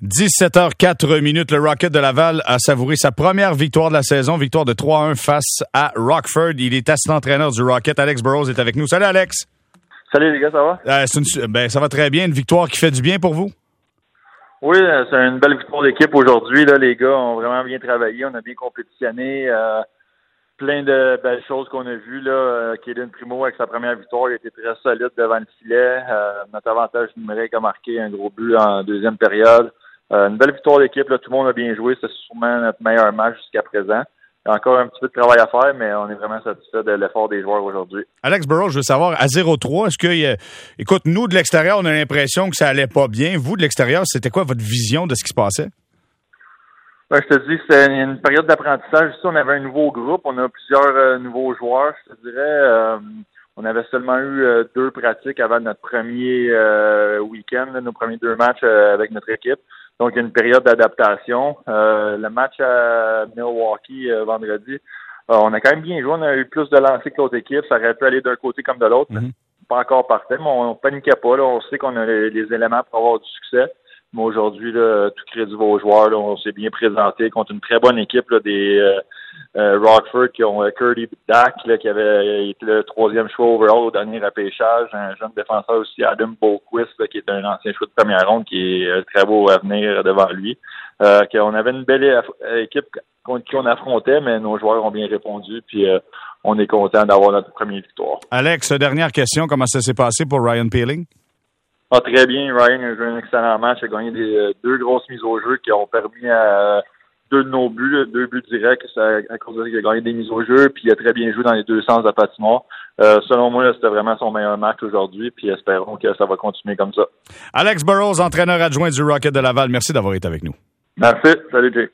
17h04. Le Rocket de Laval a savouré sa première victoire de la saison, victoire de 3-1 face à Rockford. Il est assistant-entraîneur du Rocket. Alex Burrows est avec nous. Salut Alex. Salut les gars, ça va? Ça va très bien. Une victoire qui fait du bien pour vous? Oui, c'est une belle victoire d'équipe aujourd'hui. Là, les gars ont vraiment bien travaillé. On a bien compétitionné. Plein de belles choses qu'on a vues. Kaden Primo, avec sa première victoire, il était très solide devant le filet. Notre avantage numérique a marqué un gros but en deuxième période. Une belle victoire d'équipe. Là, tout le monde a bien joué. C'est sûrement notre meilleur match jusqu'à présent. Il y a encore un petit peu de travail à faire, mais on est vraiment satisfait de l'effort des joueurs aujourd'hui. Alex Burrows, je veux savoir, à 0-3, est-ce que... écoute, nous, de l'extérieur, on a l'impression que ça allait pas bien. Vous, de l'extérieur, c'était quoi votre vision de ce qui se passait? Ben, je te dis, c'était une période d'apprentissage. Ici, on avait un nouveau groupe. On a plusieurs nouveaux joueurs, je te dirais. On avait seulement eu 2 pratiques avant notre premier week-end, nos premiers 2 matchs avec notre équipe. Donc, il y a une période d'adaptation. Le match à Milwaukee vendredi, on a quand même bien joué. On a eu plus de lancers que l'autre équipe. Ça aurait pu aller d'un côté comme de l'autre. Mais pas encore parfait, mais on paniquait pas. Là. On sait qu'on a les éléments pour avoir du succès. Mais aujourd'hui, là, tout crédit va aux joueurs. Là, on s'est bien présenté contre une très bonne équipe là, des Rockford qui ont Curdy Dack là, qui avait été le 3e choix overall au dernier repêchage. Un jeune défenseur aussi, Adam Boquist, là, qui est un ancien choix de première ronde, qui est très beau avenir devant lui. On avait une belle équipe contre qui on affrontait, mais nos joueurs ont bien répondu. Puis on est content d'avoir notre première victoire. Alex, dernière question. Comment ça s'est passé pour Ryan Poehling? Ah, très bien. Ryan a joué un excellent match. Il a gagné 2 grosses mises au jeu qui ont permis à 2 de nos buts, 2 buts directs à cause de qu'il a gagné des mises au jeu. Puis il a très bien joué dans les 2 sens de la patinoire. Selon moi, là, c'était vraiment son meilleur match aujourd'hui. Puis espérons que ça va continuer comme ça. Alex Burrows, entraîneur adjoint du Rocket de Laval. Merci d'avoir été avec nous. Merci. Salut, Jay.